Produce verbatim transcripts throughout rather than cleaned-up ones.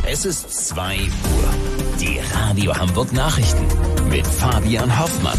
Es ist zwei Uhr. Die Radio Hamburg Nachrichten mit Fabian Hoffmann.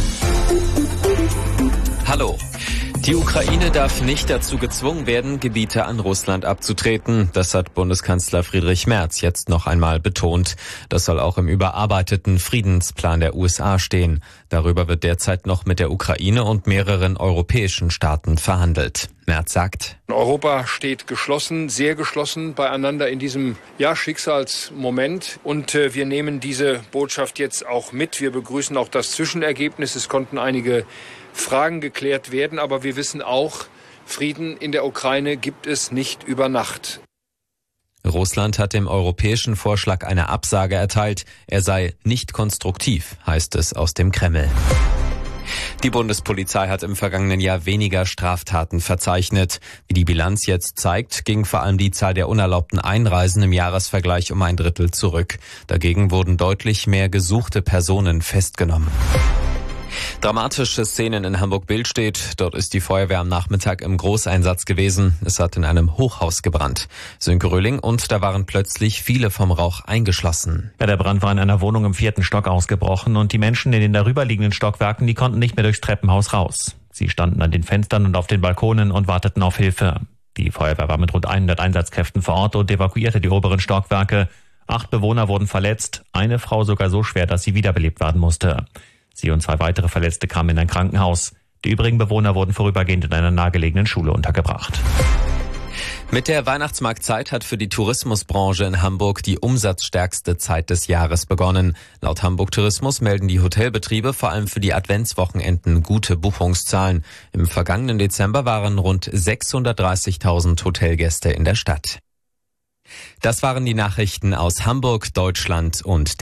Hallo. Die Ukraine darf nicht dazu gezwungen werden, Gebiete an Russland abzutreten. Das hat Bundeskanzler Friedrich Merz jetzt noch einmal betont. Das soll auch im überarbeiteten Friedensplan der U S A stehen. Darüber wird derzeit noch mit der Ukraine und mehreren europäischen Staaten verhandelt. Merz sagt: Europa steht geschlossen, sehr geschlossen beieinander in diesem ja, Schicksalsmoment. Und äh, wir nehmen diese Botschaft jetzt auch mit. Wir begrüßen auch das Zwischenergebnis. Es konnten einige Fragen geklärt werden, aber wir wissen auch, Frieden in der Ukraine gibt es nicht über Nacht. Russland hat dem europäischen Vorschlag eine Absage erteilt. Er sei nicht konstruktiv, heißt es aus dem Kreml. Die Bundespolizei hat im vergangenen Jahr weniger Straftaten verzeichnet. Wie die Bilanz jetzt zeigt, ging vor allem die Zahl der unerlaubten Einreisen im Jahresvergleich um ein Drittel zurück. Dagegen wurden deutlich mehr gesuchte Personen festgenommen. Dramatische Szenen in Hamburg-Billstedt. Dort ist die Feuerwehr am Nachmittag im Großeinsatz gewesen. Es hat in einem Hochhaus gebrannt. Sönke Röhling, und da waren plötzlich viele vom Rauch eingeschlossen. Ja, der Brand war in einer Wohnung im vierten Stock ausgebrochen und die Menschen in den darüberliegenden Stockwerken, die konnten nicht mehr durchs Treppenhaus raus. Sie standen an den Fenstern und auf den Balkonen und warteten auf Hilfe. Die Feuerwehr war mit rund hundert Einsatzkräften vor Ort und evakuierte die oberen Stockwerke. Acht Bewohner wurden verletzt, eine Frau sogar so schwer, dass sie wiederbelebt werden musste. Sie und zwei weitere Verletzte kamen in ein Krankenhaus. Die übrigen Bewohner wurden vorübergehend in einer nahegelegenen Schule untergebracht. Mit der Weihnachtsmarktzeit hat für die Tourismusbranche in Hamburg die umsatzstärkste Zeit des Jahres begonnen. Laut Hamburg Tourismus melden die Hotelbetriebe vor allem für die Adventswochenenden gute Buchungszahlen. Im vergangenen Dezember waren rund sechshundertdreißigtausend Hotelgäste in der Stadt. Das waren die Nachrichten aus Hamburg, Deutschland und